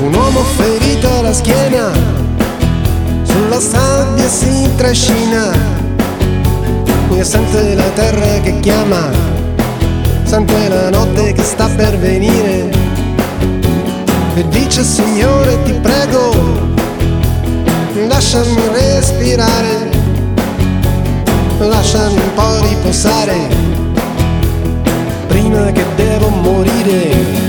Un uomo ferito alla schiena, sulla sabbia si trascina, e sente la terra che chiama, sente la notte che sta per venire, e dice: Signore, ti prego, lasciami respirare, lasciami un po' riposare, prima che devo morire.